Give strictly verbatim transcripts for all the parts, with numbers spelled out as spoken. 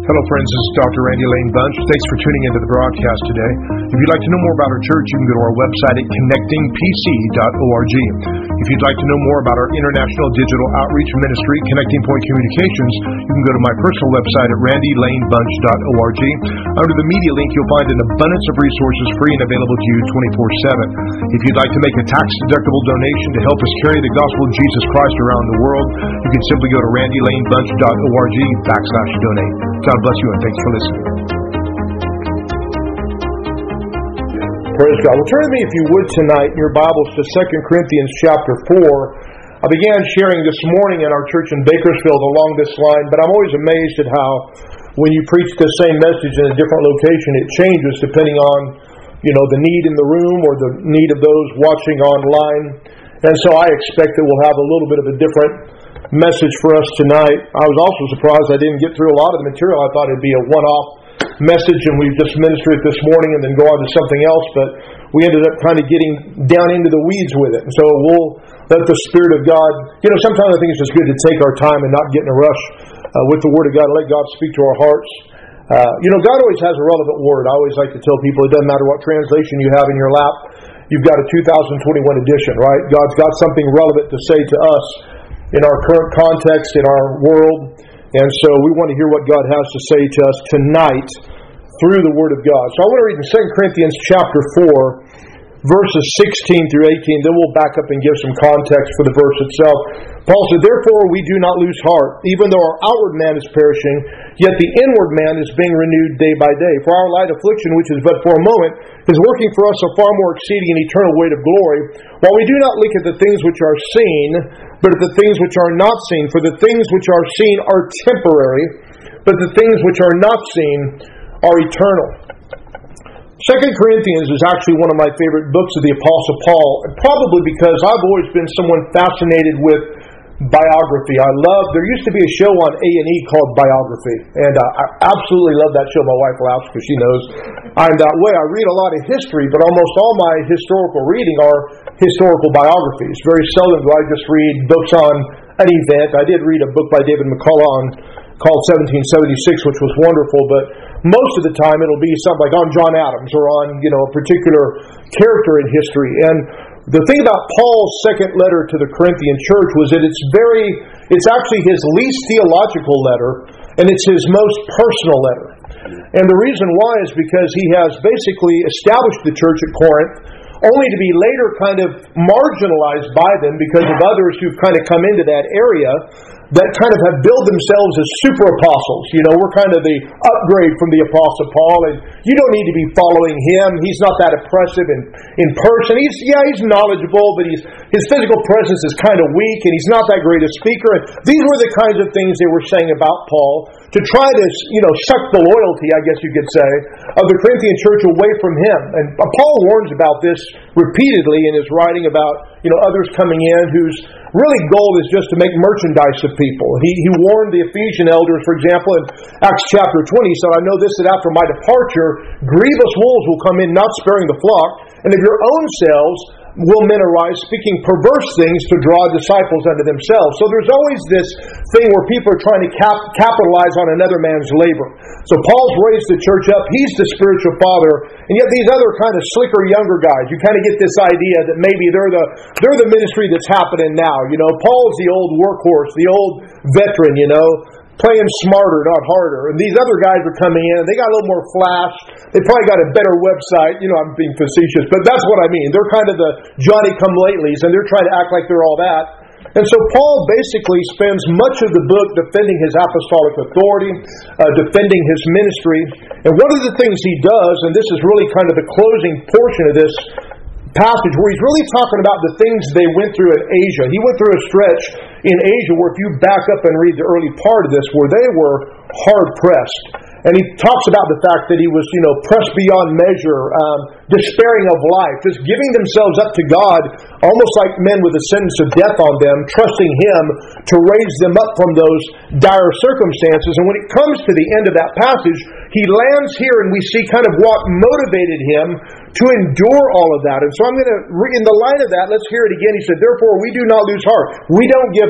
Hello friends, this is Doctor Randy Lane Bunch. Thanks for tuning into the broadcast today. If you'd like to know more about our church, you can go to our website at connecting p c dot org. If you'd like to know more about our international digital outreach ministry, Connecting Point Communications, you can go to my personal website at randy lane bunch dot org. Under the media link, you'll find an abundance of resources free and available to you twenty-four seven. If you'd like to make a tax-deductible donation to help us carry the gospel of Jesus Christ around the world, you can simply go to randy lane bunch dot org backslash donate. God bless you and thanks for listening. Praise God. Well, turn with me, if you would, tonight in your Bibles to Second Corinthians chapter four. I began sharing this morning in our church in Bakersfield along this line, but I'm always amazed at how when you preach the same message in a different location, it changes depending on, you know, the need in the room or the need of those watching online. And so I expect that we'll have a little bit of a different message for us tonight. I was also surprised I didn't get through a lot of the material. I thought it'd be a one-off message and we just minister it this morning and then go on to something else, but we ended up kind of getting down into the weeds with it. And so we'll let the Spirit of God, you know, sometimes I think it's just good to take our time and not get in a rush uh, with the Word of God and let God speak to our hearts. Uh, you know, God always has a relevant word. I always like to tell people it doesn't matter what translation you have in your lap. You've got a two thousand twenty-one edition, right? God's got something relevant to say to us in our current context, in our world. And so we want to hear what God has to say to us tonight through the Word of God. So I want to read in Second Corinthians chapter four, verses sixteen through eighteen. Then we'll back up and give some context for the verse itself. Paul said, "Therefore we do not lose heart, even though our outward man is perishing, yet the inward man is being renewed day by day. For our light affliction, which is but for a moment, is working for us a far more exceeding and eternal weight of glory. While we do not look at the things which are seen, but at the things which are not seen. For the things which are seen are temporary, but the things which are not seen are eternal." Second Corinthians is actually one of my favorite books of the Apostle Paul, probably because I've always been someone fascinated with biography. I love, there used to be a show on A and E called Biography, and uh, I absolutely love that show. My wife laughs because she knows I'm that way. I read a lot of history, but almost all my historical reading are historical biographies. Very seldom do I just read books on an event. I did read a book by David McCullough on, called seventeen seventy-six, which was wonderful, but most of the time it'll be something like on John Adams or on, you know, a particular character in history. And the thing about Paul's second letter to the Corinthian church was that it's very, it's actually his least theological letter, and it's his most personal letter. And the reason why is because he has basically established the church at Corinth, only to be later kind of marginalized by them because of others who've kind of come into that area that kind of have billed themselves as super apostles. You know, we're kind of the upgrade from the Apostle Paul, and you don't need to be following him. He's not that impressive in, in person. He's, yeah, he's knowledgeable, but he's, his physical presence is kind of weak, and he's not that great a speaker. And these were the kinds of things they were saying about Paul to try to, you know, suck the loyalty, I guess you could say, of the Corinthian church away from him. And Paul warns about this repeatedly in his writing about, you know, others coming in whose really goal is just to make merchandise of people. He, he warned the Ephesian elders, for example, in Acts chapter twenty, he said, "I know this, that after my departure, grievous wolves will come in, not sparing the flock, and of your own selves will men arise, speaking perverse things to draw disciples unto themselves." So there's always this thing where people are trying to cap- capitalize on another man's labor. So Paul's raised the church up. He's the spiritual father. And yet these other kind of slicker younger guys, you kind of get this idea that maybe they're the they're the ministry that's happening now. You know, Paul's the old workhorse, the old veteran, you know, playing smarter, not harder. And these other guys are coming in, and they got a little more flash. They probably got a better website. You know, I'm being facetious, but that's what I mean. They're kind of the Johnny-come-latelys, and they're trying to act like they're all that. And so Paul basically spends much of the book defending his apostolic authority, uh, defending his ministry. And one of the things he does, and this is really kind of the closing portion of this passage, where he's really talking about the things they went through in Asia. He went through a stretch in Asia where if you back up and read the early part of this, where they were hard-pressed. And he talks about the fact that he was, you know, pressed beyond measure, um, despairing of life, just giving themselves up to God, almost like men with a sentence of death on them, trusting Him to raise them up from those dire circumstances. And when it comes to the end of that passage, he lands here and we see kind of what motivated him to endure all of that. And so I'm going to, in the light of that, let's hear it again. He said, "Therefore we do not lose heart." We don't give up.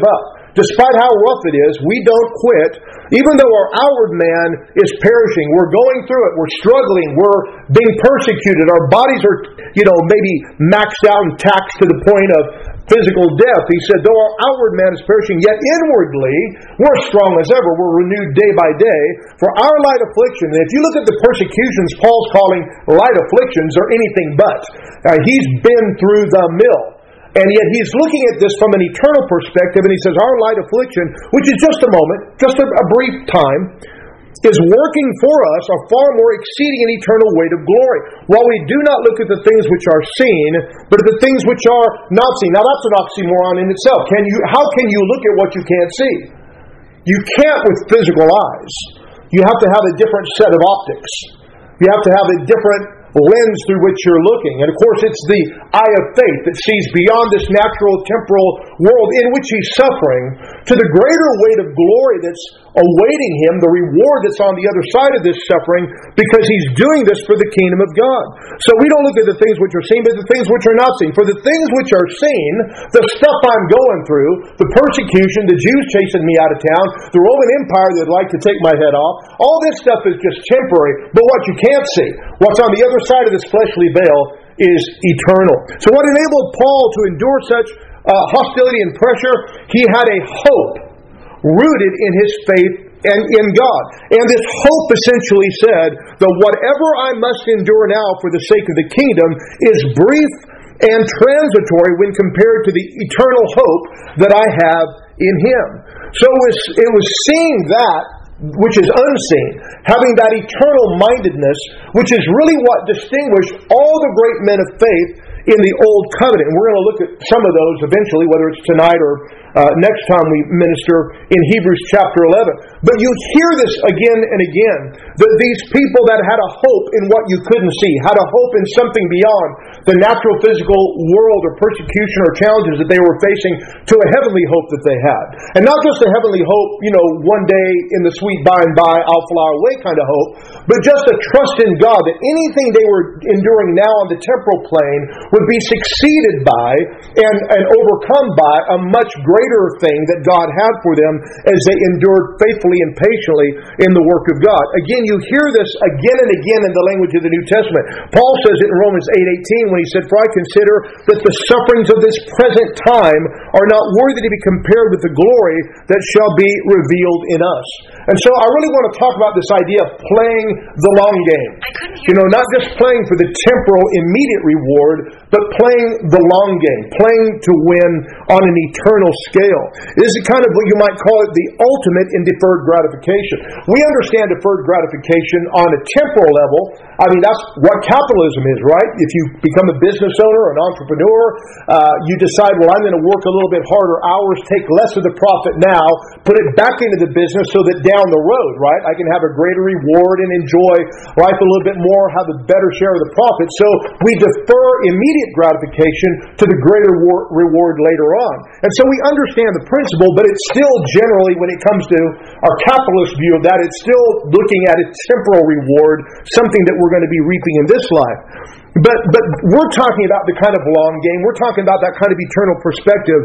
despite how rough it is, we don't quit. Even though our outward man is perishing, we're going through it, we're struggling, we're being persecuted, our bodies are, you know, maybe maxed out and taxed to the point of physical death. He said, though our outward man is perishing, yet inwardly we're strong as ever. We're renewed day by day. For our light affliction, and if you look at the persecutions Paul's calling light afflictions, are anything but. Uh, he's been through the mill. And yet he's looking at this from an eternal perspective, and he says, our light affliction, which is just a moment, just a, a brief time, is working for us a far more exceeding and eternal weight of glory. While we do not look at the things which are seen, but at the things which are not seen. Now that's an oxymoron in itself. Can you? How can you look at what you can't see? You can't with physical eyes. You have to have a different set of optics. You have to have a different lens through which you're looking. And of course it's the eye of faith that sees beyond this natural temporal world in which he's suffering to the greater weight of glory that's awaiting him, the reward that's on the other side of this suffering, because he's doing this for the kingdom of God. So we don't look at the things which are seen, but the things which are not seen. For the things which are seen, the stuff I'm going through, the persecution, the Jews chasing me out of town, the Roman Empire that'd like to take my head off, all this stuff is just temporary. But what you can't see, what's on the other side of this fleshly veil, is eternal. So what enabled Paul to endure such uh, hostility and pressure? He had a hope rooted in his faith and in God. And this hope essentially said that whatever I must endure now for the sake of the kingdom is brief and transitory when compared to the eternal hope that I have in Him. So it was, it was seeing that which is unseen, having that eternal mindedness, which is really what distinguished all the great men of faith in the Old Covenant. And we're going to look at some of those eventually, whether it's tonight or uh, next time we minister in Hebrews chapter eleven. But you hear this again and again, that these people that had a hope in what you couldn't see, had a hope in something beyond the natural physical world or persecution or challenges that they were facing, to a heavenly hope that they had. And not just a heavenly hope, you know, one day in the sweet by and by, I'll fly away kind of hope, but just a trust in God that anything they were enduring now on the temporal plane would be succeeded by and, and overcome by a much greater thing that God had for them as they endured faithfully and patiently in the work of God. Again, you hear this again and again in the language of the New Testament. Paul says it in Romans eight eighteen when he said, "For I consider that the sufferings of this present time are not worthy to be compared with the glory that shall be revealed in us." And so I really want to talk about this idea of playing the long game. You know, not just playing for the temporal immediate reward, but playing the long game, playing to win on an eternal scale. This is kind of what you might call it the ultimate in deferred gratification. We understand deferred gratification on a temporal level. I mean, that's what capitalism is, right? If you become a business owner, an entrepreneur, uh, you decide, well, I'm going to work a little bit harder hours, take less of the profit now, put it back into the business so that down the road, right, I can have a greater reward and enjoy life a little bit more, have a better share of the profit. So we defer immediate gratification to the greater war- reward later on. And so we understand the principle, but it's still generally, when it comes to our capitalist view of that, it's still looking at a temporal reward, something that we're going to be reaping in this life. But but we're talking about the kind of long game, we're talking about that kind of eternal perspective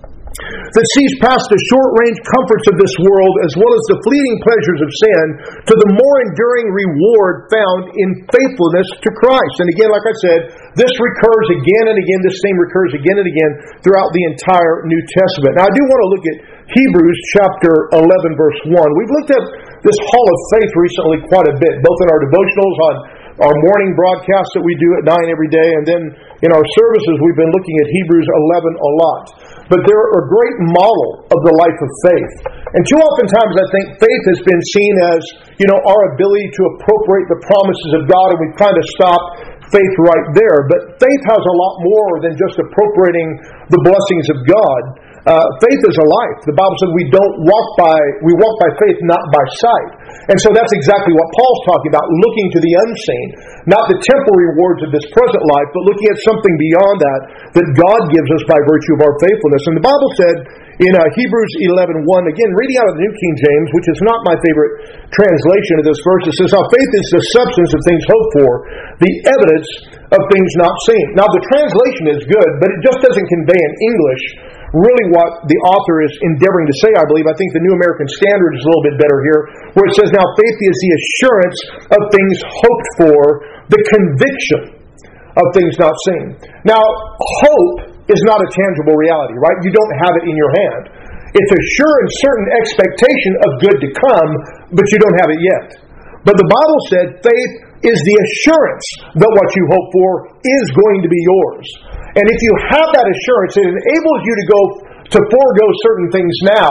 that sees past the short-range comforts of this world as well as the fleeting pleasures of sin to the more enduring reward found in faithfulness to Christ. And again, like I said, this recurs again and again, this theme recurs again and again throughout the entire New Testament. Now I do want to look at Hebrews chapter eleven verse one. We've looked at this hall of faith recently quite a bit, both in our devotionals on our morning broadcast that we do at nine every day, and then in our services we've been looking at Hebrews eleven a lot. But they're a great model of the life of faith. And too often times I think faith has been seen as, you know, our ability to appropriate the promises of God, and we've kind of stopped faith right there. But faith has a lot more than just appropriating the blessings of God. Uh, faith is a life. The Bible says we don't walk by, we walk by faith, not by sight. And so that's exactly what Paul's talking about, looking to the unseen, not the temporary rewards of this present life, but looking at something beyond that, that God gives us by virtue of our faithfulness. And the Bible said in uh, Hebrews eleven one, again, reading out of the New King James, which is not my favorite translation of this verse, it says, "Now faith is the substance of things hoped for, the evidence of things not seen." Now the translation is good, but it just doesn't convey in English really what the author is endeavoring to say, I believe. I think the New American Standard is a little bit better here, where it says, now faith is the assurance of things hoped for, the conviction of things not seen. Now, hope is not a tangible reality, right? You don't have it in your hand. It's a sure and certain expectation of good to come, but you don't have it yet. But the Bible said faith is the assurance that what you hope for is going to be yours. And if you have that assurance, it enables you to go to forego certain things now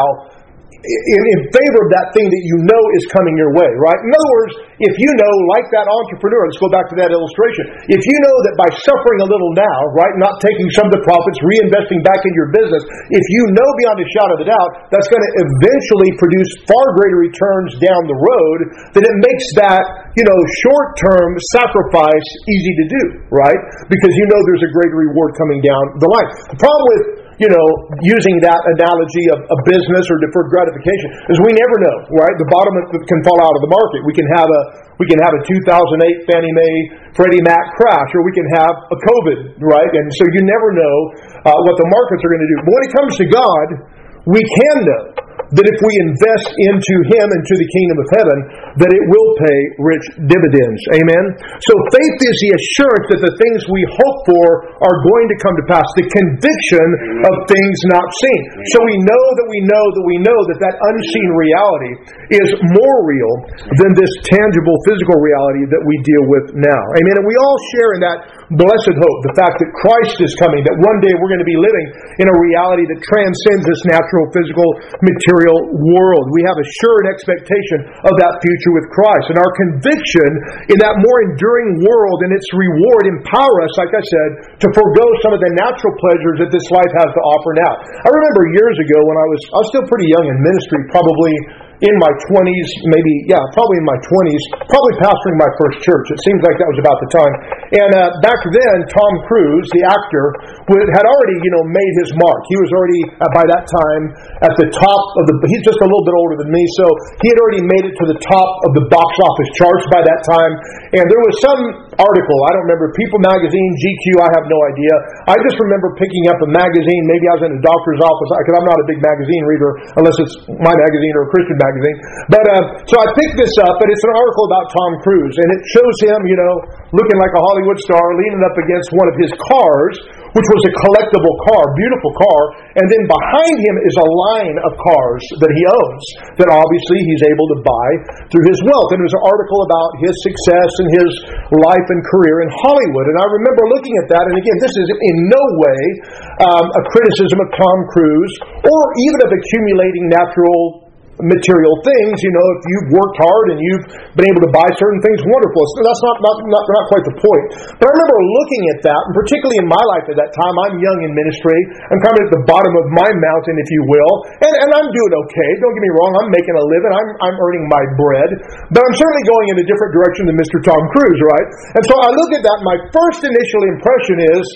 in, in favor of that thing that you know is coming your way, right? In other words, if you know, like that entrepreneur, let's go back to that illustration, if you know that by suffering a little now, right, not taking some of the profits, reinvesting back in your business, if you know beyond a shadow of a doubt that's going to eventually produce far greater returns down the road, then it makes that, you know, short-term sacrifice easy to do, right? Because you know there's a greater reward coming down the line. The problem with you know, using that analogy of a business or deferred gratification, is we never know, right? The bottom can fall out of the market. We can have a we can have a two thousand eight Fannie Mae, Freddie Mac crash, or we can have a COVID, right? And so you never know uh, what the markets are going to do. But when it comes to God, we can know that if we invest into Him and to the kingdom of heaven, that it will pay rich dividends. Amen? So faith is the assurance that the things we hope for are going to come to pass. The conviction of things not seen. So we know that we know that we know that that unseen reality is more real than this tangible physical reality that we deal with now. Amen? And we all share in that blessed hope, the fact that Christ is coming, that one day we're going to be living in a reality that transcends this natural, physical, material world. We have a sure expectation of that future with Christ. And our conviction in that more enduring world and its reward empower us, like I said, to forego some of the natural pleasures that this life has to offer now. I remember years ago when I was, I was still pretty young in ministry, probably in my twenties, maybe, yeah, probably in my twenties, probably pastoring my first church. It seems like that was about the time. And uh, back then, Tom Cruise, the actor, had already, you know, made his mark. He was already, uh, by that time, at the top of the, he's just a little bit older than me, so he had already made it to the top of the box office charts by that time. And there was some article, I don't remember, People Magazine, G Q, I have no idea. I just remember picking up a magazine, maybe I was in a doctor's office, because I'm not a big magazine reader, unless it's my magazine or a Christian magazine. But, uh, so I picked this up, and it's an article about Tom Cruise, and it shows him, you know, looking like a Hollywood star, leaning up against one of his cars, which was a collectible car, beautiful car, and then behind him is a line of cars that he owns, that obviously he's able to buy through his wealth. And it was an article about his success and his life and career in Hollywood. And I remember looking at that, and again, this is in no way um, a criticism of Tom Cruise, or even of accumulating natural material things. You know, if you've worked hard and you've been able to buy certain things, wonderful. So that's not, not, not, not quite the point. But I remember looking at that, and particularly in my life at that time, I'm young in ministry. I'm kind of at the bottom of my mountain, if you will. And, and I'm doing okay. Don't get me wrong. I'm making a living. I'm, I'm earning my bread. But I'm certainly going in a different direction than Mister Tom Cruise, right? And so I look at that, and my first initial impression is,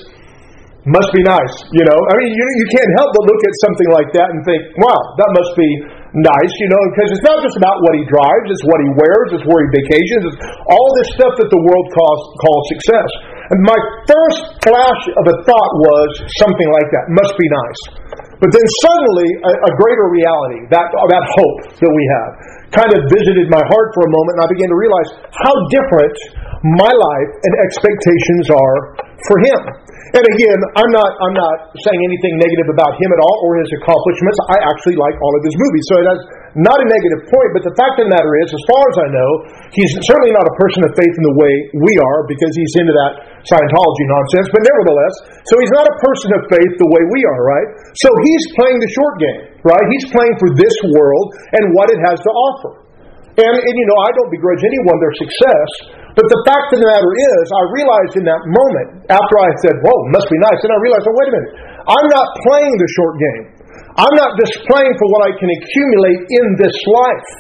must be nice. You know, I mean, you, you can't help but look at something like that and think, wow, that must be nice, you know, because it's not just about what he drives, it's what he wears, it's where he vacations, it's all this stuff that the world calls, calls success. And my first flash of a thought was something like that, must be nice. But then suddenly, a, a greater reality, that, that hope that we have, kind of visited my heart for a moment, and I began to realize how different my life and expectations are for him. And again, I'm not I'm not saying anything negative about him at all or his accomplishments. I actually like all of his movies. So that's not a negative point, but the fact of the matter is, as far as I know, he's certainly not a person of faith in the way we are, because he's into that Scientology nonsense, but nevertheless, so he's not a person of faith the way we are, right? So he's playing the short game, right? He's playing for this world and what it has to offer. And, and you know, I don't begrudge anyone their success, but the fact of the matter is, I realized in that moment, after I said, whoa, must be nice, and I realized, oh, wait a minute, I'm not playing the short game. I'm not just playing for what I can accumulate in this life.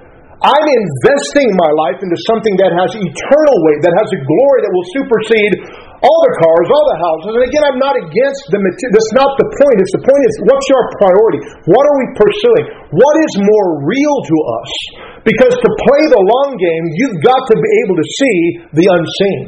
I'm investing my life into something that has eternal weight, that has a glory that will supersede all the cars, all the houses. And again, I'm not against the material. That's not the point. It's the point is, what's your priority? What are we pursuing? What is more real to us? Because to play the long game, you've got to be able to see the unseen.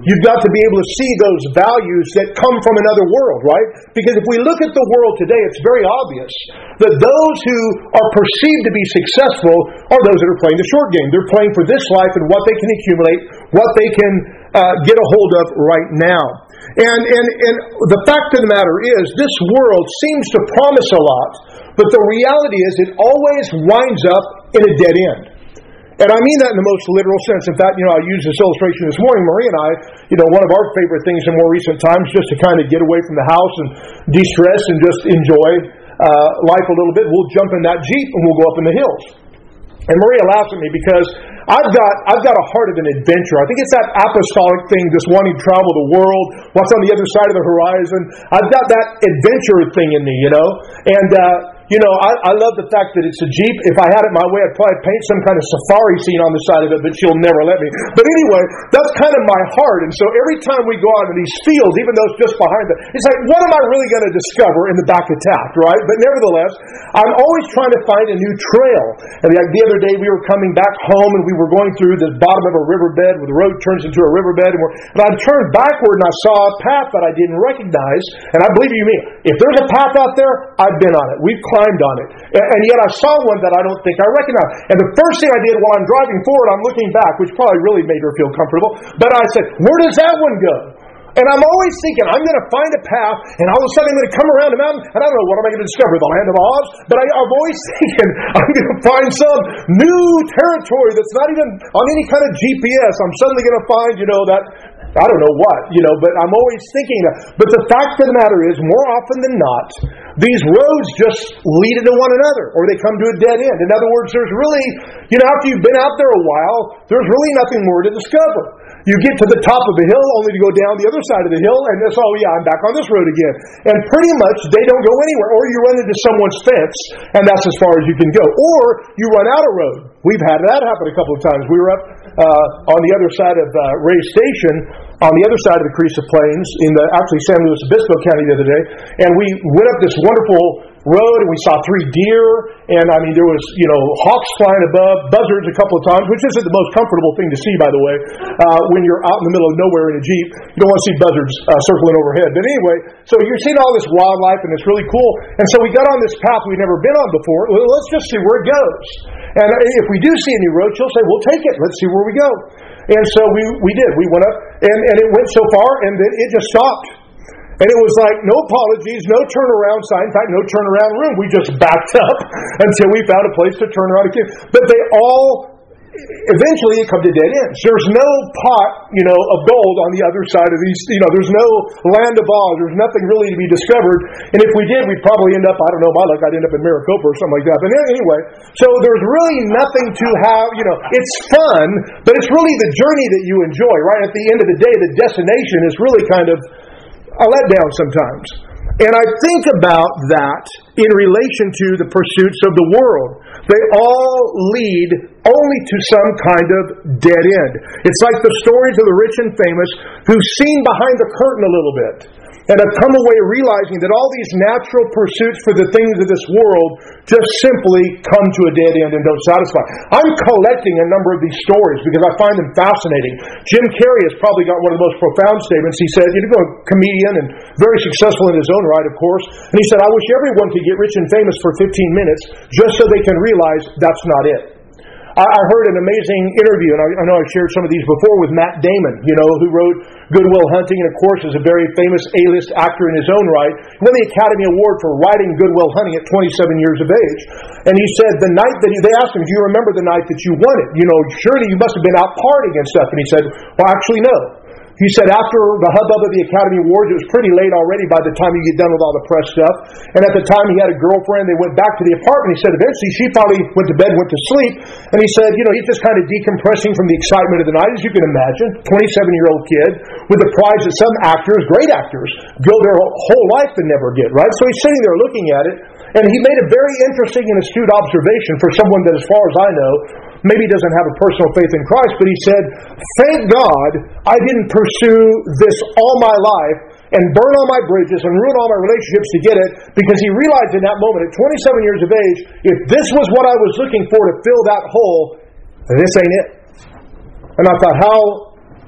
You've got to be able to see those values that come from another world, right? Because if we look at the world today, it's very obvious that those who are perceived to be successful are those that are playing the short game. They're playing for this life and what they can accumulate, what they can uh, get a hold of right now. And, and, and the fact of the matter is, this world seems to promise a lot, but the reality is it always winds up in a dead end. And I mean that in the most literal sense. In fact, you know, I used this illustration this morning. Marie and I, you know, one of our favorite things in more recent times, just to kind of get away from the house and de-stress and just enjoy uh, life a little bit, we'll jump in that Jeep and we'll go up in the hills. And Maria laughs at me because I've got I've got a heart of an adventure. I think it's that apostolic thing, just wanting to travel the world, what's on the other side of the horizon. I've got that adventure thing in me, you know. And, uh, you know, I, I love the fact that it's a Jeep. If I had it my way, I'd probably paint some kind of safari scene on the side of it, but she'll never let me. But anyway, that's kind of my heart. And so every time we go out in these fields, even though it's just behind them, it's like, what am I really going to discover in the back of Taft, right? But nevertheless, I'm always trying to find a new trail. And the, the other day we were coming back home and we were going through the bottom of a riverbed where the road turns into a riverbed. And, we're, and I turned backward and I saw a path that I didn't recognize. And I believe you me, if there's a path out there, I've been on it. We've climbed on it. And, and yet I saw one that I don't think I recognize. And the first thing I did while I'm driving forward, I'm looking back, which probably really made her feel comfortable. But I said, where does that one go? And I'm always thinking, I'm going to find a path, and all of a sudden I'm going to come around a mountain, and I don't know, what am I going to discover? The land of Oz? But I, I'm always thinking, I'm going to find some new territory that's not even on any kind of G P S. I'm suddenly going to find, you know, that, I don't know what, you know, but I'm always thinking that. But the fact of the matter is, more often than not, these roads just lead into one another, or they come to a dead end. In other words, there's really, you know, after you've been out there a while, there's really nothing more to discover. You get to the top of the hill only to go down the other side of the hill, and it's, oh yeah, I'm back on this road again. And pretty much they don't go anywhere. Or you run into someone's fence, and that's as far as you can go. Or you run out of road. We've had that happen a couple of times. We were up uh, on the other side of uh, Ray Station, on the other side of the Carissa Plains, in the actually San Luis Obispo County the other day, and we went up this wonderful road, and we saw three deer, and I mean, there was, you know, hawks flying above, buzzards a couple of times, which isn't the most comfortable thing to see, by the way, uh, when you're out in the middle of nowhere in a Jeep. You don't want to see buzzards uh, circling overhead. But anyway, so you're seeing all this wildlife, and it's really cool. And so we got on this path we'd never been on before. Well, let's just see where it goes. And if we do see a new road, she'll say, we'll take it. Let's see where we go. And so we, we did. We went up, and, and it went so far, and then it just stopped. And it was like, no apologies, no turnaround sign. In fact, no turnaround room. We just backed up until we found a place to turn around again. But they all, eventually, it come to dead ends. There's no pot, you know, of gold on the other side of these, you know, there's no land of Oz. There's nothing really to be discovered. And if we did, we'd probably end up, I don't know, my luck, I'd end up in Maricopa or something like that. But anyway, so there's really nothing to have, you know, it's fun, but it's really the journey that you enjoy, right? At the end of the day, the destination is really kind of a letdown sometimes. And I think about that in relation to the pursuits of the world. They all lead only to some kind of dead end. It's like the stories of the rich and famous who've seen behind the curtain a little bit and have come away realizing that all these natural pursuits for the things of this world just simply come to a dead end and don't satisfy. I'm collecting a number of these stories because I find them fascinating. Jim Carrey has probably got one of the most profound statements. He said, you know, a comedian and very successful in his own right, of course, and he said, I wish everyone could get rich and famous for fifteen minutes just so they can realize that's not it. I heard an amazing interview, and I know I've shared some of these before, with Matt Damon, you know, who wrote Good Will Hunting, and of course is a very famous A-list actor in his own right. He won the Academy Award for writing Good Will Hunting at twenty-seven years of age. And he said the night that he, they asked him, do you remember the night that you won it? You know, surely you must have been out partying and stuff. And he said, well, actually, no. He said after the hubbub of the Academy Awards, it was pretty late already by the time you get done with all the press stuff. And at the time he had a girlfriend. They went back to the apartment. He said eventually she probably went to bed, went to sleep. And he said, you know, he's just kind of decompressing from the excitement of the night, as you can imagine. twenty-seven-year-old kid with the prize that some actors, great actors, go their whole life and never get, right? So he's sitting there looking at it. And he made a very interesting and astute observation for someone that, as far as I know, maybe doesn't have a personal faith in Christ, but he said, thank God I didn't pursue this all my life and burn all my bridges and ruin all my relationships to get it, because he realized in that moment, at twenty-seven years of age, if this was what I was looking for to fill that hole, this ain't it. And I thought, how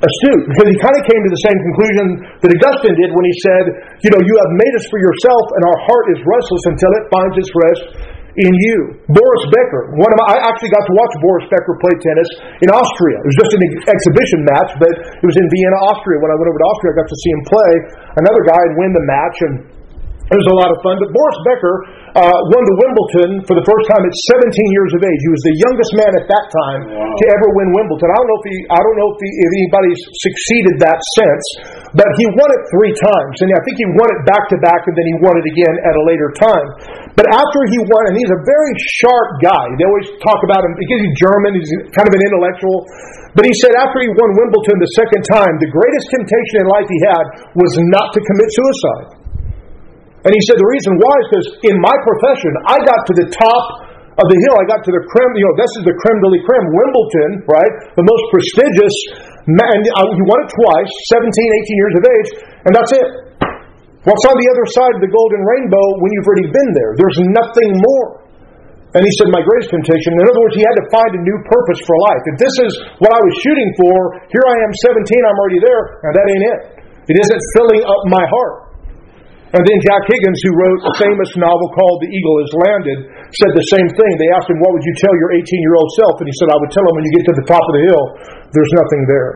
astute, because he kind of came to the same conclusion that Augustine did when he said, you know, you have made us for yourself, and our heart is restless until it finds its rest in you. Boris Becker, one of my, I actually got to watch Boris Becker play tennis in Austria. It was just an exhibition match, but it was in Vienna, Austria. When I went over to Austria, I got to see him play. Another guy would win the match, and it was a lot of fun. But Boris Becker uh, won the Wimbledon for the first time at seventeen years of age. He was the youngest man at that time wow. to ever win Wimbledon. I don't know if he, I don't know if, he, if anybody's succeeded that since, but he won it three times, and I think he won it back to back, and then he won it again at a later time. But after he won, and he's a very sharp guy. They always talk about him because he's German. He's kind of an intellectual. But he said after he won Wimbledon the second time, the greatest temptation in life he had was not to commit suicide. And he said the reason why is because in my profession, I got to the top of the hill. I got to the creme, you know, this is the creme de la creme, Wimbledon, right? The most prestigious, man. He won it twice, seventeen, eighteen years of age, and that's it. What's on the other side of the golden rainbow when you've already been there? There's nothing more. And he said, my greatest temptation, in other words, he had to find a new purpose for life. If this is what I was shooting for, here I am seventeen, I'm already there, now that ain't it. It isn't filling up my heart. And then Jack Higgins, who wrote a famous novel called The Eagle Has Landed, said the same thing. They asked him, what would you tell your eighteen-year-old self? And he said, I would tell him when you get to the top of the hill, there's nothing there.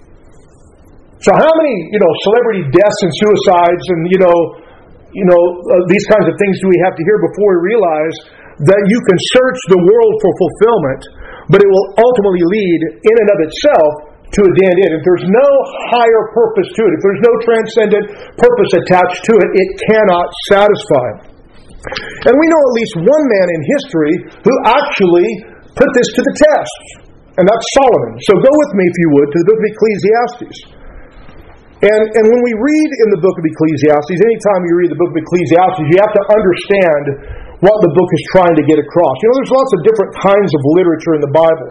So how many, you know, celebrity deaths and suicides and, you know, you know, uh, these kinds of things do we have to hear before we realize that you can search the world for fulfillment, but it will ultimately lead in and of itself to a dead end. If there's no higher purpose to it, if there's no transcendent purpose attached to it, it cannot satisfy. And we know at least one man in history who actually put this to the test, and that's Solomon. So go with me, if you would, to the book of Ecclesiastes. And, and when we read in the book of Ecclesiastes, anytime you read the book of Ecclesiastes, you have to understand what the book is trying to get across. You know, there's lots of different kinds of literature in the Bible.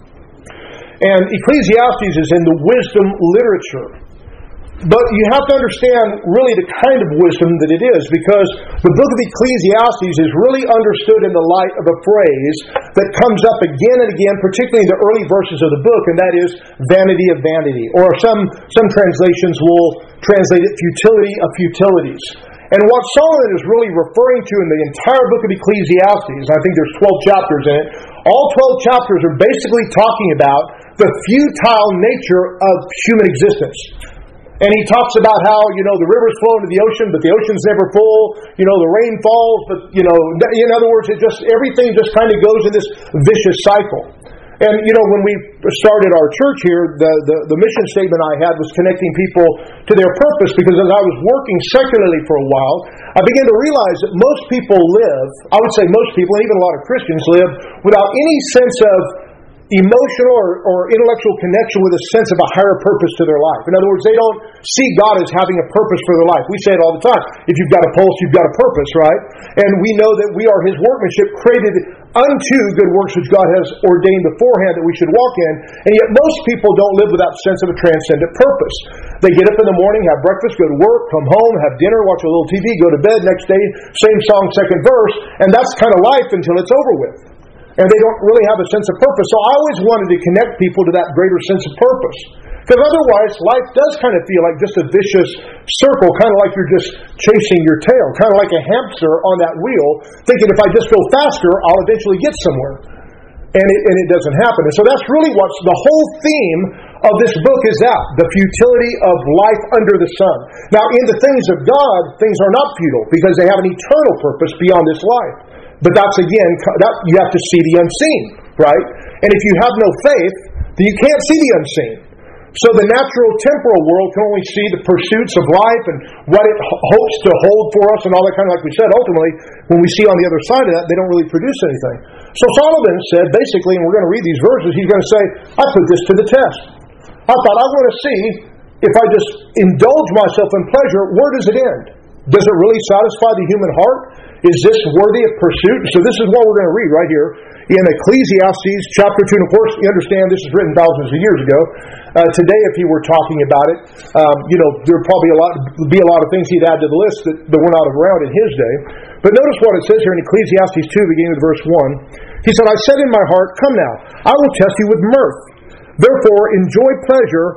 And Ecclesiastes is in the wisdom literature. But you have to understand really the kind of wisdom that it is, because the book of Ecclesiastes is really understood in the light of a phrase that comes up again and again, particularly in the early verses of the book, and that is vanity of vanity. Or some, some translations will translate it futility of futilities. And what Solomon is really referring to in the entire book of Ecclesiastes, I think there's twelve chapters in it, all twelve chapters are basically talking about the futile nature of human existence. And he talks about how, you know, the rivers flow into the ocean, but the ocean's never full. You know, the rain falls, but, you know, in other words, it just everything just kind of goes in this vicious cycle. And, you know, when we started our church here, the, the, the mission statement I had was connecting people to their purpose, because as I was working secularly for a while, I began to realize that most people live, I would say most people, and even a lot of Christians live, without any sense of emotional or, or intellectual connection with a sense of a higher purpose to their life. In other words, they don't see God as having a purpose for their life. We say it all the time. If you've got a pulse, you've got a purpose, right? And we know that we are His workmanship, created unto good works which God has ordained beforehand that we should walk in. And yet most people don't live with that sense of a transcendent purpose. They get up in the morning, have breakfast, go to work, come home, have dinner, watch a little T V, go to bed, next day, same song, second verse, and that's kind of life until it's over with. And they don't really have a sense of purpose. So I always wanted to connect people to that greater sense of purpose. Because otherwise, life does kind of feel like just a vicious circle, kind of like you're just chasing your tail, kind of like a hamster on that wheel, thinking if I just go faster, I'll eventually get somewhere. And it, and it doesn't happen. And so that's really what's the whole theme of this book is that, the futility of life under the sun. Now, in the things of God, things are not futile, because they have an eternal purpose beyond this life. But that's, again, that you have to see the unseen, right? And if you have no faith, then you can't see the unseen. So the natural temporal world can only see the pursuits of life and what it hopes to hold for us and all that kind of, like we said, ultimately, when we see on the other side of that, they don't really produce anything. So Solomon said, basically, and we're going to read these verses, he's going to say, I put this to the test. I thought, I want to see if I just indulge myself in pleasure, where does it end? Does it really satisfy the human heart? Is this worthy of pursuit? So this is what we're going to read right here in Ecclesiastes chapter two. And of course, you understand this is written thousands of years ago. Uh, today, if he were talking about it, um, you know, there would probably a lot, be a lot of things he'd add to the list that, that were not around in his day. But notice what it says here in Ecclesiastes two, beginning with verse one. He said, I said in my heart, come now, I will test you with mirth. Therefore, enjoy pleasure,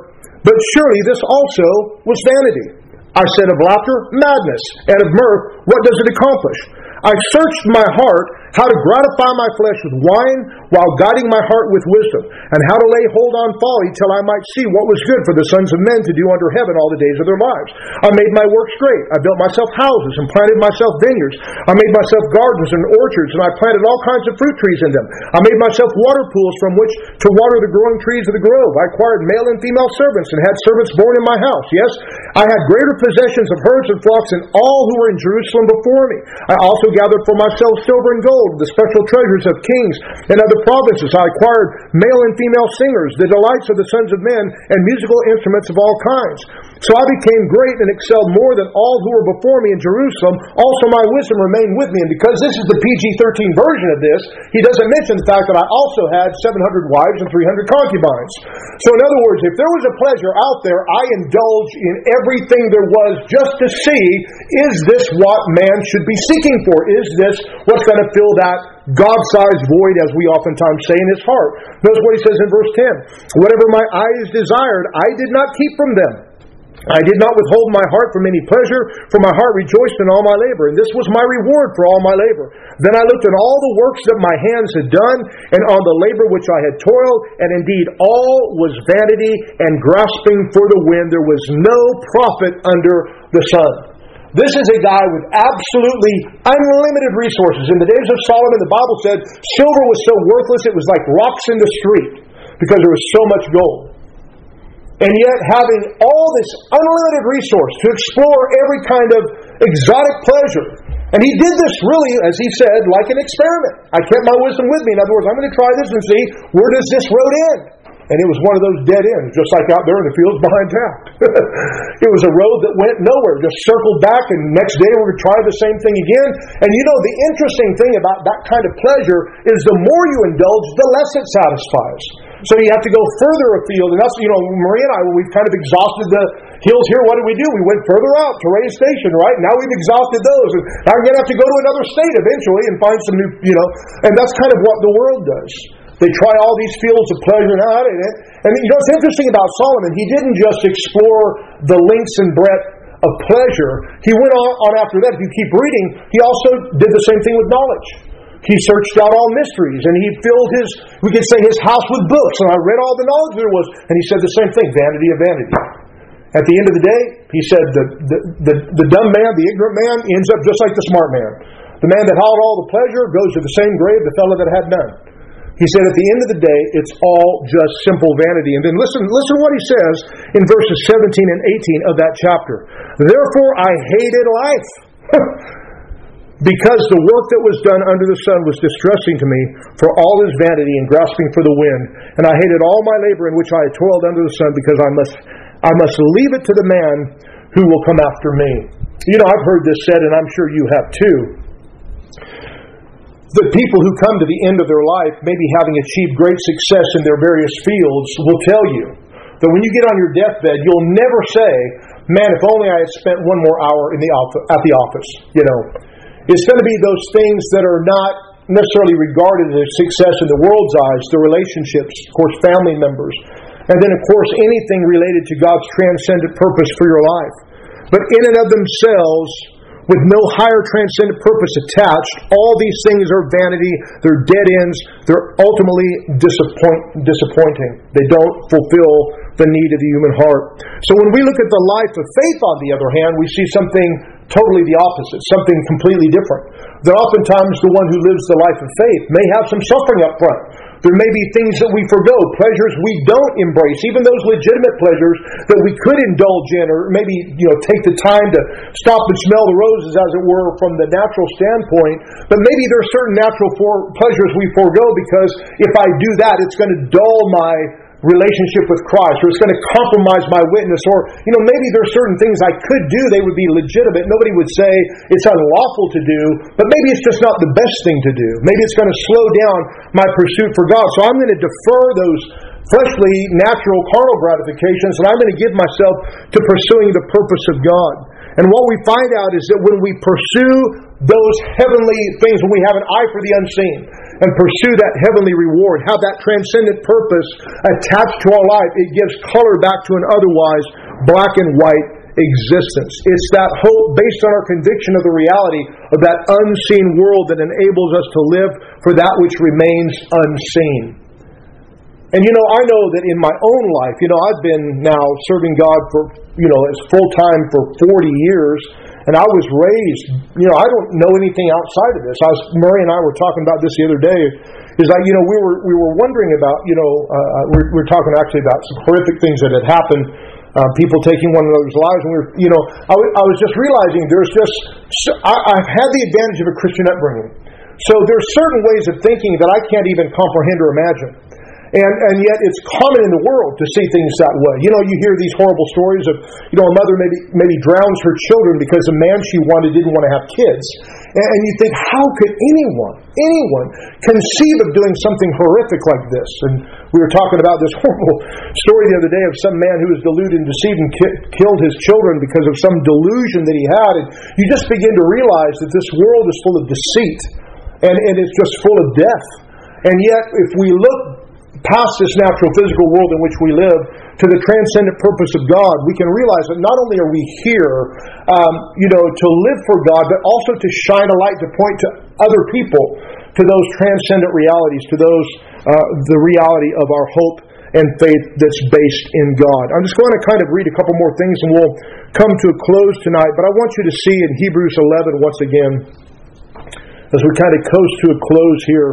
But surely this also was vanity. I said of laughter, madness, and of mirth, what does it accomplish? I searched my heart how to gratify my flesh with wine while guiding my heart with wisdom, and how to lay hold on folly till I might see what was good for the sons of men to do under heaven all the days of their lives. I made my works great. I built myself houses and planted myself vineyards. I made myself gardens and orchards, and I planted all kinds of fruit trees in them. I made myself water pools from which to water the growing trees of the grove. I acquired male and female servants and had servants born in my house. Yes, I had greater possessions of herds and flocks than all who were in Jerusalem before me. I also gathered for myself silver and gold, the special treasures of kings and other provinces. I acquired male and female singers, the delights of the sons of men, and musical instruments of all kinds. So I became great and excelled more than all who were before me in Jerusalem. Also my wisdom remained with me. And because this is the P G thirteen version of this, he doesn't mention the fact that I also had seven hundred wives and three hundred concubines. So in other words, if there was a pleasure out there, I indulged in everything there was just to see, is this what man should be seeking for? Is this what's going to fill that God-sized void, as we oftentimes say, in his heart? Notice what he says in verse ten. Whatever my eyes desired, I did not keep from them. I did not withhold my heart from any pleasure, for my heart rejoiced in all my labor, and this was my reward for all my labor. Then I looked at all the works that my hands had done, and on the labor which I had toiled, and indeed all was vanity and grasping for the wind. There was no profit under the sun. This is a guy with absolutely unlimited resources. In the days of Solomon, the Bible said silver was so worthless it was like rocks in the street because there was so much gold. And yet having all this unlimited resource to explore every kind of exotic pleasure. And he did this really, as he said, like an experiment. I kept my wisdom with me. In other words, I'm going to try this and see, where does this road end? And it was one of those dead ends, just like out there in the fields behind town. It was a road that went nowhere, just circled back, and next day we're going to try the same thing again. And you know, the interesting thing about that kind of pleasure is the more you indulge, the less it satisfies. So you have to go further afield. And that's, you know, Marie and I, when we've kind of exhausted the hills here, what did we do? We went further out to Ray Station, right? Now we've exhausted those. And now we're going to have to go to another state eventually and find some new, you know. And that's kind of what the world does. They try all these fields of pleasure and out in it. And you know what's interesting about Solomon? He didn't just explore the lengths and breadth of pleasure. He went on, on after that. If you keep reading, he also did the same thing with knowledge. He searched out all mysteries, and he filled his, we could say, his house with books. And I read all the knowledge there was. And he said the same thing, vanity of vanity. At the end of the day, he said the, the, the, the dumb man, the ignorant man, ends up just like the smart man. The man that had all the pleasure goes to the same grave, the fellow that had none. He said at the end of the day, it's all just simple vanity. And then listen, listen what he says in verses seventeen and eighteen of that chapter. Therefore I hated life, because the work that was done under the sun was distressing to me, for all is vanity and grasping for the wind. And I hated all my labor in which I had toiled under the sun, because I must, I must leave it to the man who will come after me. You know, I've heard this said, and I'm sure you have too. The people who come to the end of their life, maybe having achieved great success in their various fields, will tell you that when you get on your deathbed, you'll never say, man, if only I had spent one more hour in the office, at the office. You know, it's going to be those things that are not necessarily regarded as success in the world's eyes, the relationships, of course, family members, and then, of course, anything related to God's transcendent purpose for your life. But in and of themselves, with no higher transcendent purpose attached, all these things are vanity, they're dead ends, they're ultimately disappoint, disappointing. They don't fulfill the need of the human heart. So when we look at the life of faith, on the other hand, we see something totally the opposite, something completely different. That oftentimes the one who lives the life of faith may have some suffering up front. There may be things that we forgo, pleasures we don't embrace, even those legitimate pleasures that we could indulge in, or maybe, you know, take the time to stop and smell the roses, as it were, from the natural standpoint. But maybe there are certain natural for- pleasures we forgo because if I do that, it's going to dull my relationship with Christ, or it's going to compromise my witness, or, you know, maybe there are certain things I could do, they would be legitimate. Nobody would say it's unlawful to do, but maybe it's just not the best thing to do. Maybe it's going to slow down my pursuit for God. So I'm going to defer those fleshly, natural, carnal gratifications, and I'm going to give myself to pursuing the purpose of God. And what we find out is that when we pursue those heavenly things, when we have an eye for the unseen, and pursue that heavenly reward, have that transcendent purpose attached to our life, it gives color back to an otherwise black and white existence. It's that hope based on our conviction of the reality of that unseen world that enables us to live for that which remains unseen. And you know, I know that in my own life, you know, I've been now serving God for, you know, as full-time for forty years, and I was raised, you know, I don't know anything outside of this. I was, Murray and I were talking about this the other day, is like, you know, we were we were wondering about, you know, uh, we're, we're talking actually about some horrific things that had happened, uh, people taking one another's lives, and we were, you know, I, w- I was just realizing there's just, I, I've had the advantage of a Christian upbringing. So there's certain ways of thinking that I can't even comprehend or imagine. And and yet it's common in the world to see things that way. You know, you hear these horrible stories of, you know, a mother maybe maybe drowns her children because the man she wanted didn't want to have kids. And, and you think, how could anyone, anyone conceive of doing something horrific like this? And we were talking about this horrible story the other day of some man who was deluded and deceived and ki- killed his children because of some delusion that he had. And you just begin to realize that this world is full of deceit. And, and it's just full of death. And yet, if we look past this natural physical world in which we live to the transcendent purpose of God, we can realize that not only are we here, um, you know, to live for God, but also to shine a light to point to other people to those transcendent realities, to those uh, the reality of our hope and faith that's based in God. I'm just going to kind of read a couple more things, and we'll come to a close tonight. But I want you to see in Hebrews eleven once again, as we kind of coast to a close here.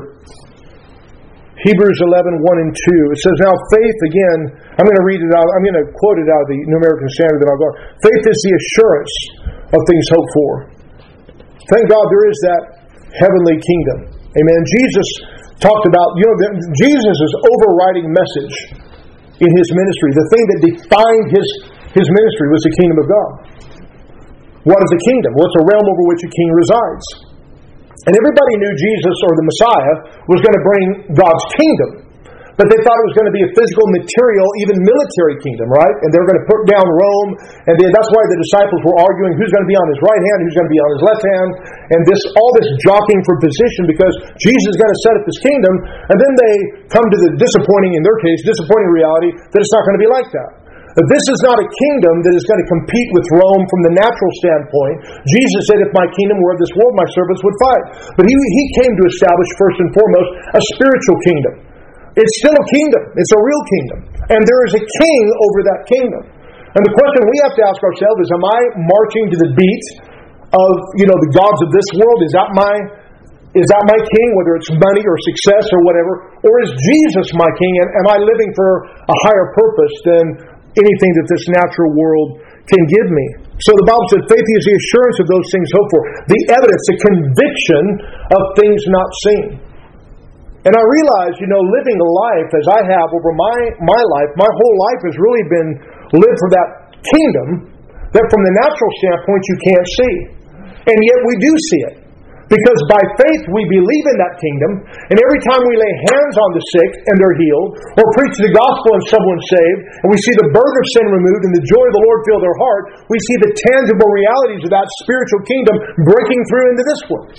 Hebrews eleven, one and two. It says, now faith, again, I'm going to read it out, I'm going to quote it out of the New American Standard, then I'll go. Faith is the assurance of things hoped for. Thank God there is that heavenly kingdom. Amen. Jesus talked about, you know, Jesus' overriding message in His ministry, the thing that defined His, his ministry was the kingdom of God. What is a kingdom? Well, it's a realm over which a king resides. And everybody knew Jesus, or the Messiah, was going to bring God's kingdom. But they thought it was going to be a physical, material, even military kingdom, right? And they were going to put down Rome. And they, that's why the disciples were arguing who's going to be on his right hand, who's going to be on his left hand. And this all this jockeying for position because Jesus is going to set up His kingdom. And then they come to the disappointing, in their case, disappointing reality that it's not going to be like that. This is not a kingdom that is going to compete with Rome from the natural standpoint. Jesus said, if my kingdom were of this world, my servants would fight. But he, he came to establish, first and foremost, a spiritual kingdom. It's still a kingdom. It's a real kingdom. And there is a king over that kingdom. And the question we have to ask ourselves is, am I marching to the beat of, you know, the gods of this world? Is that my, is that my king, whether it's money or success or whatever? Or is Jesus my king? And am I living for a higher purpose than anything that this natural world can give me? So the Bible said faith is the assurance of those things hoped for, the evidence, the conviction of things not seen. And I realize, you know, living a life as I have over my, my life, my whole life has really been lived for that kingdom that from the natural standpoint you can't see. And yet we do see it. Because by faith we believe in that kingdom, and every time we lay hands on the sick and they're healed, or preach the gospel and someone's saved, and we see the burden of sin removed and the joy of the Lord fill their heart, we see the tangible realities of that spiritual kingdom breaking through into this world.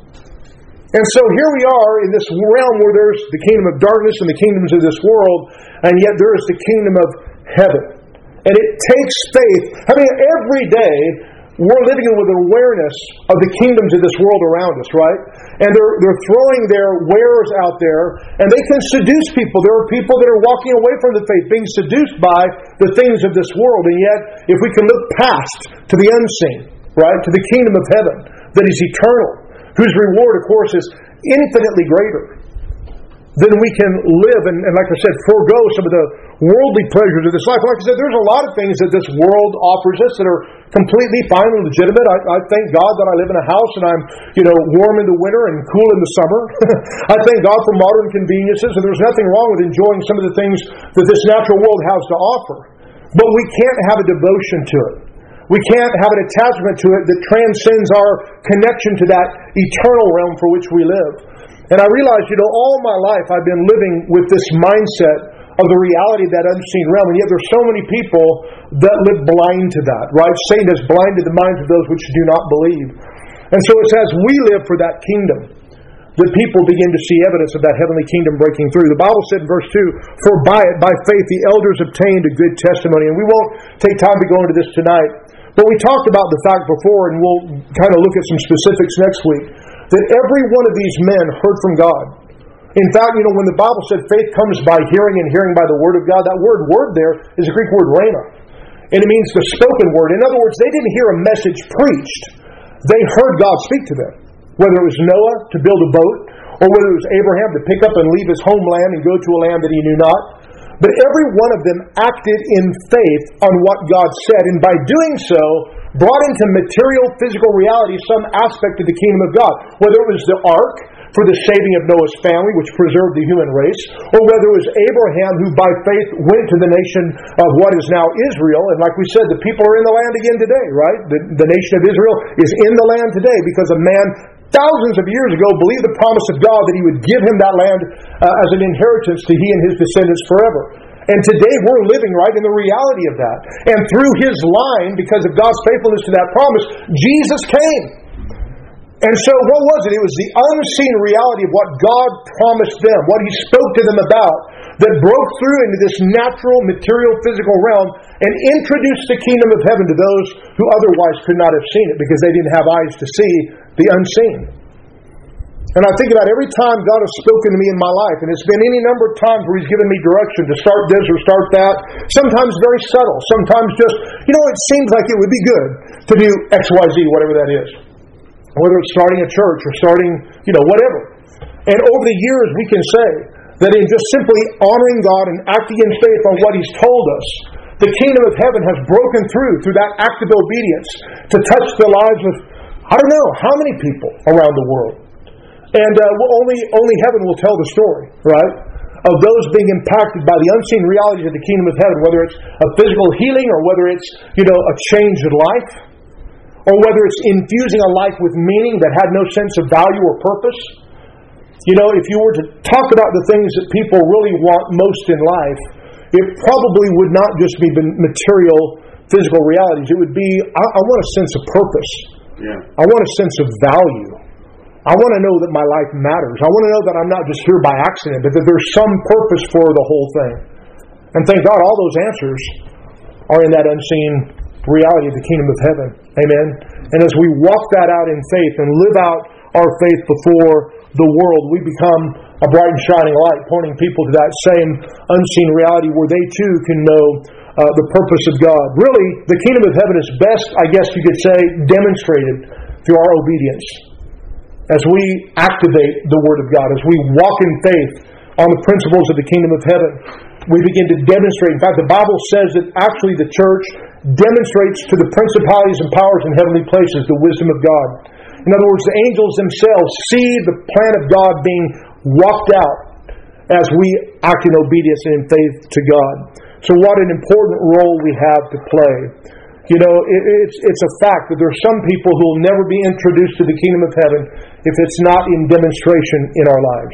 And so here we are in this realm where there's the kingdom of darkness and the kingdoms of this world, and yet there is the kingdom of heaven. And it takes faith. I mean, every day we're living with an awareness of the kingdoms of this world around us, right? And they're they're throwing their wares out there, and they can seduce people. There are people that are walking away from the faith, being seduced by the things of this world. And yet, if we can look past to the unseen, right, to the kingdom of heaven that is eternal, whose reward, of course, is infinitely greater, then we can live and, and, like I said, forego some of the worldly pleasures of this life. Like I said, there's a lot of things that this world offers us that are completely fine and legitimate. I, I thank God that I live in a house and I'm, you know, warm in the winter and cool in the summer. I thank God for modern conveniences, and there's nothing wrong with enjoying some of the things that this natural world has to offer. But we can't have a devotion to it. We can't have an attachment to it that transcends our connection to that eternal realm for which we live. And I realized, you know, all my life I've been living with this mindset of the reality of that unseen realm. And yet there's so many people that live blind to that, right? Satan has blinded the minds of those which do not believe. And so it says we live for that kingdom. that people begin to see evidence of that heavenly kingdom breaking through. The Bible said in verse two, "For by it, by faith, the elders obtained a good testimony." And we won't take time to go into this tonight, but we talked about the fact before, and we'll kind of look at some specifics next week, that every one of these men heard from God. In fact, you know, when the Bible said faith comes by hearing and hearing by the Word of God, that word word there is a Greek word rhema. And it means the spoken word. In other words, they didn't hear a message preached. They heard God speak to them. Whether it was Noah to build a boat, or whether it was Abraham to pick up and leave his homeland and go to a land that he knew not. But every one of them acted in faith on what God said, and by doing so, brought into material, physical reality some aspect of the kingdom of God. Whether it was the ark for the saving of Noah's family, which preserved the human race, or whether it was Abraham who by faith went to the nation of what is now Israel. And like we said, the people are in the land again today, right? The, the nation of Israel is in the land today because a man thousands of years ago believed the promise of God that He would give him that land uh, as an inheritance to he and his descendants forever. And today we're living right in the reality of that. And through His line, because of God's faithfulness to that promise, Jesus came. And so what was it? It was the unseen reality of what God promised them, what He spoke to them about, that broke through into this natural, material, physical realm and introduced the kingdom of heaven to those who otherwise could not have seen it because they didn't have eyes to see the unseen. And I think about every time God has spoken to me in my life, and it's been any number of times where He's given me direction to start this or start that, sometimes very subtle, sometimes just, you know, it seems like it would be good to do X Y Z, whatever that is. Whether it's starting a church or starting, you know, whatever. And over the years we can say that in just simply honoring God and acting in faith on what He's told us, the kingdom of heaven has broken through, through that act of obedience, to touch the lives of, I don't know, how many people around the world. And uh, well, only only heaven will tell the story, right? Of those being impacted by the unseen realities of the kingdom of heaven, whether it's a physical healing or whether it's, you know, a changed life, or whether it's infusing a life with meaning that had no sense of value or purpose. You know, if you were to talk about the things that people really want most in life, it probably would not just be material, physical realities. It would be, I, I want a sense of purpose. Yeah. I want a sense of value. I want to know that my life matters. I want to know that I'm not just here by accident, but that there's some purpose for the whole thing. And thank God all those answers are in that unseen reality of the kingdom of heaven. Amen. And as we walk that out in faith and live out our faith before the world, we become a bright and shining light, pointing people to that same unseen reality where they too can know uh, the purpose of God. Really, the kingdom of heaven is best, I guess you could say, demonstrated through our obedience. As we activate the Word of God, as we walk in faith on the principles of the kingdom of heaven, we begin to demonstrate. In fact, the Bible says that actually the church demonstrates to the principalities and powers in heavenly places the wisdom of God. In other words, the angels themselves see the plan of God being walked out as we act in obedience and in faith to God. So what an important role we have to play. You know, it, it's, it's a fact that there are some people who will never be introduced to the kingdom of heaven if it's not in demonstration in our lives.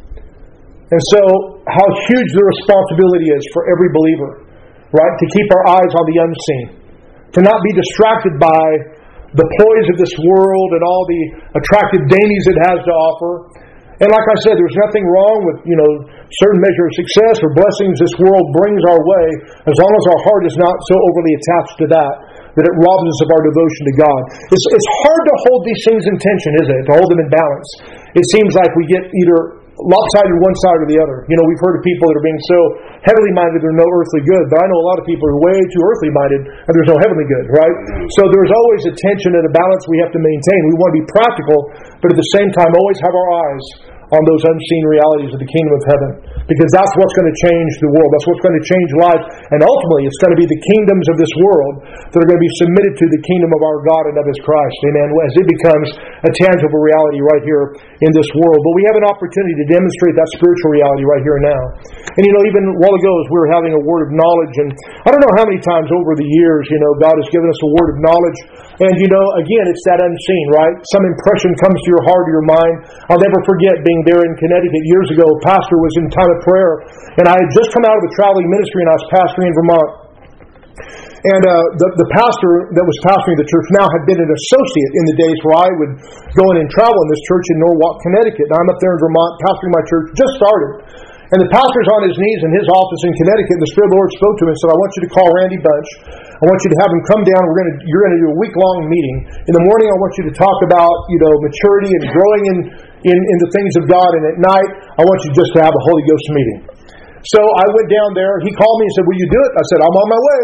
And so, how huge the responsibility is for every believer, right? To keep our eyes on the unseen. To not be distracted by the ploys of this world and all the attractive dainties it has to offer. And like I said, there's nothing wrong with, you know, certain measure of success or blessings this world brings our way, as long as our heart is not so overly attached to that, that it robs us of our devotion to God. It's, it's hard to hold these things in tension, isn't it? To hold them in balance. It seems like we get either lopsided one side or the other. You know, we've heard of people that are being so heavenly minded they're no earthly good, but I know a lot of people are way too earthly minded and there's no heavenly good, right? So there's always a tension and a balance we have to maintain. We want to be practical, but at the same time always have our eyes on those unseen realities of the kingdom of heaven. Because that's what's going to change the world. That's what's going to change lives. And ultimately, it's going to be the kingdoms of this world that are going to be submitted to the kingdom of our God and of His Christ. Amen. As it becomes a tangible reality right here in this world. But we have an opportunity to demonstrate that spiritual reality right here and now. And you know, even a while ago as we were having a word of knowledge, and I don't know how many times over the years, you know, God has given us a word of knowledge. And you know, again, it's that unseen, right? Some impression comes to your heart or your mind. I'll never forget being there in Connecticut years ago. A pastor was in time of prayer, and I had just come out of a traveling ministry and I was pastoring in Vermont. And uh, the, the pastor that was pastoring the church now had been an associate in the days where I would go in and travel in this church in Norwalk, Connecticut. Now I'm up there in Vermont pastoring my church, just started. And the pastor's on his knees in his office in Connecticut, and the Spirit of the Lord spoke to him and said, I want you to call Randy Bunch. I want you to have him come down. We're going to, you're going to do a week-long meeting. In the morning, I want you to talk about, you know, maturity and growing in, in, in the things of God. And at night, I want you just to have a Holy Ghost meeting. So I went down there. He called me and said, will you do it? I said, I'm on my way.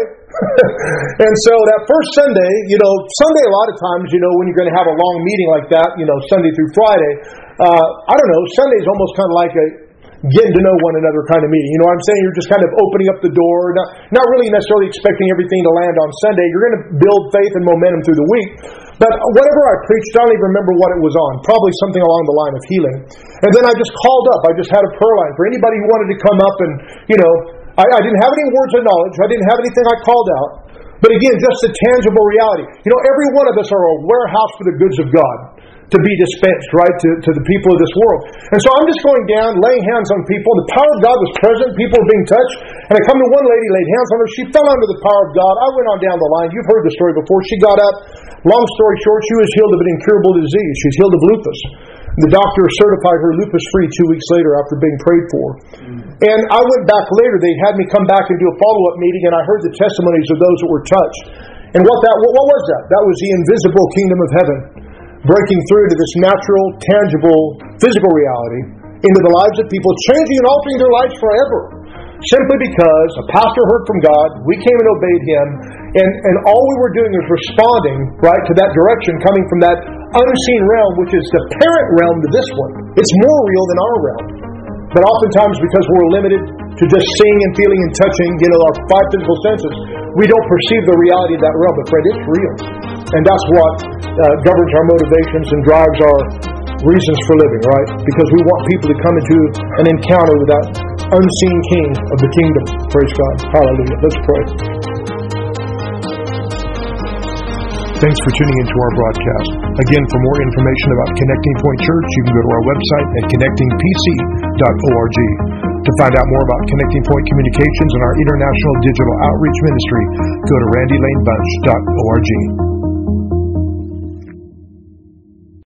And so that first Sunday, you know, Sunday a lot of times, you know, when you're going to have a long meeting like that, you know, Sunday through Friday, uh, I don't know, Sunday's almost kind of like a getting to know one another kind of meeting. You know what I'm saying? You're just kind of opening up the door, not, not really necessarily expecting everything to land on Sunday. You're going to build faith and momentum through the week. But whatever I preached, I don't even remember what it was on. Probably something along the line of healing. And then I just called up. I just had a prayer line for anybody who wanted to come up and, you know, I, I didn't have any words of knowledge. I didn't have anything I called out. But again, just a tangible reality. You know, every one of us are a warehouse for the goods of God to be dispensed, right, to, to the people of this world. And so I'm just going down, laying hands on people. The power of God was present. People were being touched. And I come to one lady, laid hands on her. She fell under the power of God. I went on down the line. You've heard the story before. She got up. Long story short, she was healed of an incurable disease. She's healed of lupus. The doctor certified her lupus-free two weeks later after being prayed for. And I went back later. They had me come back and do a follow-up meeting, and I heard the testimonies of those that were touched. And what that what, what was that? That was the invisible kingdom of heaven breaking through to this natural, tangible, physical reality into the lives of people, changing and altering their lives forever. Simply because a pastor heard from God, we came and obeyed Him, and, and all we were doing was responding, right, to that direction coming from that unseen realm, which is the parent realm to this one. It's more real than our realm. But oftentimes, because we're limited to just seeing and feeling and touching, you know, our five physical senses, we don't perceive the reality of that realm. But friend, it's real. And that's what uh, governs our motivations and drives our reasons for living, right? Because we want people to come into an encounter with that unseen King of the kingdom. Praise God. Hallelujah. Let's pray. Thanks for tuning into our broadcast. Again, for more information about Connecting Point Church, you can go to our website at connecting p c dot org. To find out more about Connecting Point Communications and our international digital outreach ministry, go to randy lane bunch dot org.